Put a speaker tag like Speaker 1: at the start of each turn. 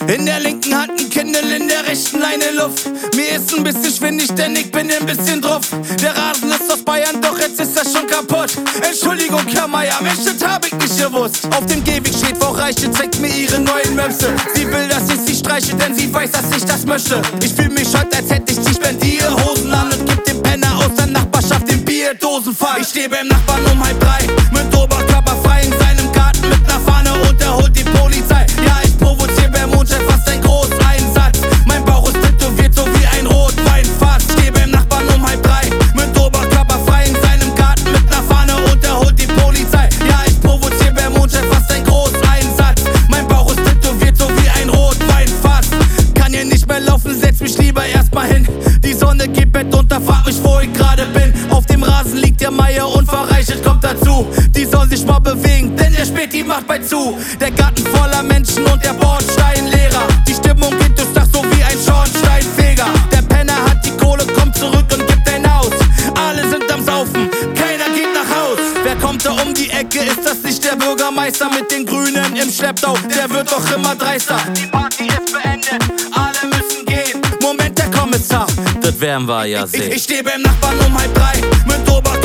Speaker 1: In der linken Hand ein Kindle, in der rechten Leine Luft. Mir ist ein bisschen schwindig, denn ich bin ein bisschen drauf. Der Rasen ist aus Bayern, doch jetzt ist er schon kaputt. Entschuldigung, Herr Meier, Mensch, das hab ich nicht gewusst. Auf dem Gehweg steht, Frau Reiche zeigt mir ihre neuen Möpse. Sie will, dass ich sie streiche, denn sie weiß, dass ich das möchte. Ich fühl mich heute, als hätte ich die spendiere Hosen an und geb dem Penner aus der Nachbarschaft den Bierdosenfall. Ich stehe beim Nachbarn um 2:30 mit Oberkörper frei in seinem Garten mit ner Fahne und er holt die Polizei. Ja, ich provoziere beim Mondchef fast ein Großeinsatz. Mein Bauch ist tätowiert, so wie ein Rotweinfass. Stehe beim Nachbarn um 2:30 mit Oberkörper frei in seinem Garten mit ner Fahne und er holt die Polizei. Ja, ich provoziere beim Mondchef fast ein Großeinsatz. Mein Bauch ist tätowiert, so wie ein Rotweinfass. Kann hier nicht mehr laufen, setz mich lieber erstmal hin. Die Sonne geht Bett unter, frag mich, wo ich gerade bin. Auf dem Rasen liegt der Meier unverreichert, kommt dazu. Die soll sich mal bewegen, denn der Späti macht bald zu. Der Garten voller Menschen und der Bordstein leerer. Die Stimmung geht durchs Dach so wie ein Schornsteinfeger. Der Penner hat die Kohle, kommt zurück und gibt ein Haus. Alle sind am Saufen, keiner geht nach Haus. Wer kommt da um die Ecke, ist das nicht der Bürgermeister mit den Grünen im Schlepptau? Der wird doch immer dreister. Die Party ist beendet, alle müssen gehen. Moment, der Kommissar,
Speaker 2: Das werden wir ja sehen.
Speaker 1: Ich steh beim Nachbarn um 2:30 mit Oberkörper